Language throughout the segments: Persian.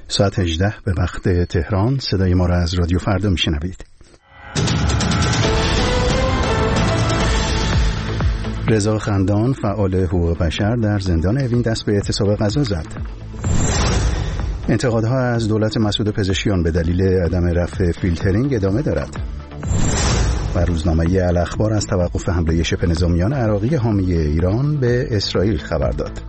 ساعت 18 به وقت تهران. صدای ما را از رادیو فردا میشنوید. رضا خندان فعال حقوق بشر در زندان اوین دست به اعتصاب غذا زد. انتقادها از دولت مسعود پزشکیان به دلیل عدم رفع فیلترینگ ادامه دارد. و روزنامه الاخبار از توقف حمله شبه نظامیان عراقی حامی ایران به اسرائیل خبر داد.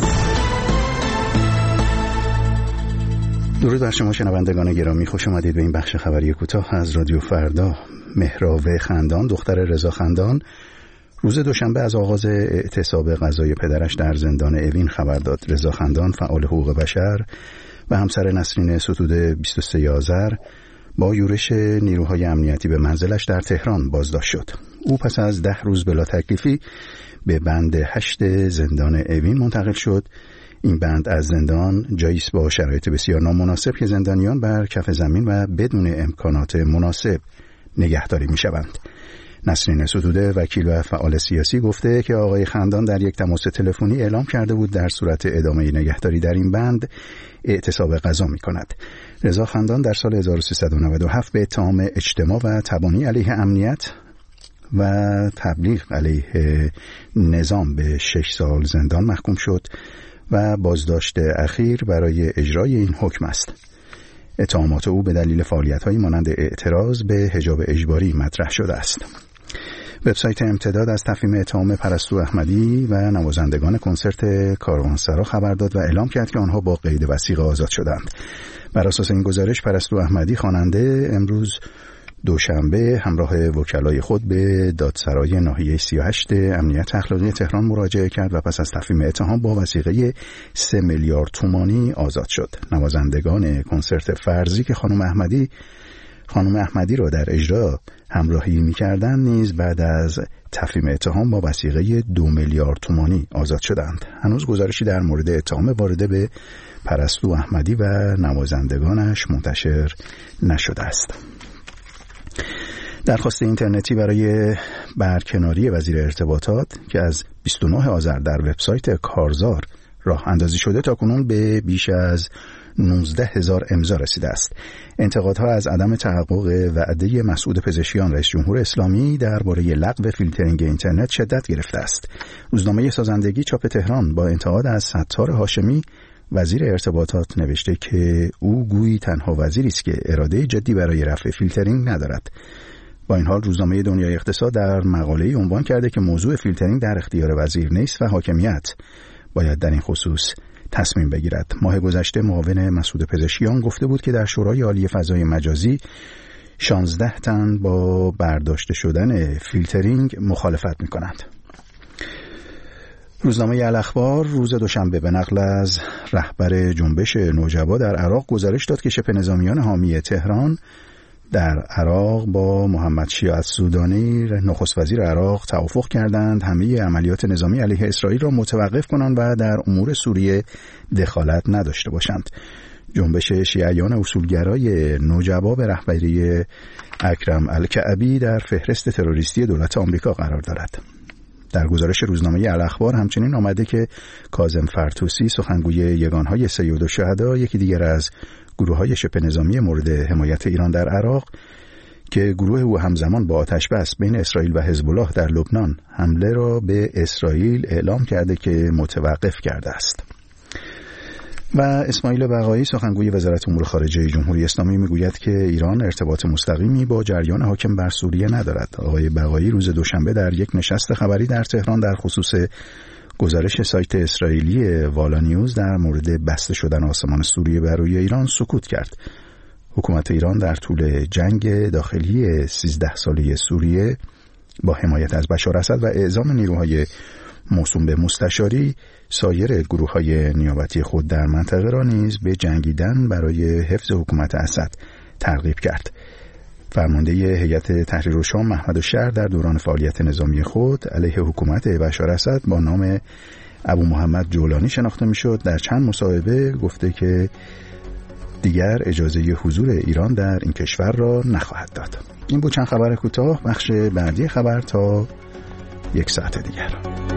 درود بر شما شنوندگان گرامی، خوش آمدید به این بخش خبری کوتاه از رادیو فردا. مهراوه خندان دختر رضا خندان روز دوشنبه از آغاز اعتصاب غذای پدرش در زندان اوین خبر داد. رضا خندان فعال حقوق بشر و همسر نسرین ستوده 23 آذر با یورش نیروهای امنیتی به منزلش در تهران بازداشت شد. او پس از 10 روز بلا تکلیفی به بند 8 زندان اوین منتقل شد. این بند از زندان جایی است با شرایط بسیار نامناسب که زندانیان بر کف زمین و بدون امکانات مناسب نگهداری می‌شوند. نسرین ستوده وکیل و فعال سیاسی گفته که آقای خندان در یک تماس تلفنی اعلام کرده بود در صورت ادامه نگهداری در این بند اعتصاب غذا می‌کند. رضا خندان در سال 1397 به اتهام اجتماع و تبانی علیه امنیت و تبلیغ علیه نظام به 6 سال زندان محکوم شد و بازداشت اخیر برای اجرای این حکم است. اتهامات او به دلیل فعالیت‌های مانند اعتراض به حجاب اجباری مطرح شده است. وبسایت امتداد از تفهیم اتهام پرستو احمدی و نوازندگان کنسرت کاروانسرا خبر داد و اعلام کرد که آنها با قید وثیقه آزاد شدند. بر اساس این گزارش پرستو احمدی خواننده امروز دوشنبه همراه وکلای خود به دادسرای ناحیه 38 امنیت اخلاقی تهران مراجعه کرد و پس از تفهیم اتهام با وثیقه 3 میلیارد تومانی آزاد شد. نوازندگان کنسرت فرضی که خانم احمدی را در اجرا همراهی می‌کردند نیز بعد از تفهیم اتهام با وثیقه 2 میلیارد تومانی آزاد شدند. هنوز گزارشی در مورد اتهام وارده به پرستو احمدی و نوازندگانش منتشر نشده است. درخواست اینترنتی برای برکناری وزیر ارتباطات که از 29 آذر در وبسایت کارزار راه اندازی شده تاکنون به بیش از 19,000 امضا رسیده است. انتقادها از عدم تحقق وعده مسعود پزشکیان رئیس جمهور اسلامی درباره لغو فیلترینگ اینترنت شدت گرفته است. روزنامه سازندگی چاپ تهران با انتقاد از ستار هاشمی وزیر ارتباطات نوشته که او گویی تنها وزیری است که اراده جدی برای رفع فیلترینگ ندارد. با این حال روزنامه دنیای اقتصاد در مقاله‌ای عنوان کرده که موضوع فیلترینگ در اختیار وزیر نیست و حاکمیت باید در این خصوص تصمیم بگیرد. ماه گذشته معاون مسعود پزشکیان گفته بود که در شورای عالی فضای مجازی 16 تن با برداشته شدن فیلترینگ مخالفت می‌کنند. روزنامه الاخبار روز دوشنبه به نقل از رهبر جنبش نوجبا در عراق گزارش داد که شبه نظامیان حامی تهران در عراق با محمد شیع السودانی نخست وزیر عراق توافق کردند همه عملیات نظامی علیه اسرائیل را متوقف کنند و در امور سوریه دخالت نداشته باشند. جنبش شیعیان اصولگرای نوجبا به رهبری اکرم الکعبی در فهرست تروریستی دولت آمریکا قرار دارد. در گزارش روزنامه الاخبار همچنین آمده که کاظم فرتوسی سخنگوی یگانهای سید الشهدا یکی دیگر از گروه‌های شبه نظامی مورد حمایت ایران در عراق که گروه او همزمان با آتش‌بس بین اسرائیل و حزب الله در لبنان حمله را به اسرائیل اعلام کرده که متوقف کرده است. و اسماعیل بقایی سخنگوی وزارت امور خارجه جمهوری اسلامی میگوید که ایران ارتباط مستقیمی با جریان حاکم بر سوریه ندارد. آقای بقایی روز دوشنبه در یک نشست خبری در تهران در خصوص گزارش سایت اسرائیلی والا نیوز در مورد بسته شدن آسمان سوریه بر روی ایران سکوت کرد. حکومت ایران در طول جنگ داخلی 13 ساله سوریه با حمایت از بشار اسد و اعزام نیروهای موسوم به مستشاری سایر گروه‌های نیابتی خود در منطقه را نیز به جنگیدن برای حفظ حکومت اسد ترغیب کرد. فرمانده هیئت تحریر الشام محمد الشهر در دوران فعالیت نظامی خود علیه حکومت بشار اسد با نام ابو محمد جولانی شناخته میشد. در چند مصاحبه گفته که دیگر اجازه حضور ایران در این کشور را نخواهد داد. این بود چند خبر کوتاه. بخش بعدی خبر تا یک ساعت دیگر.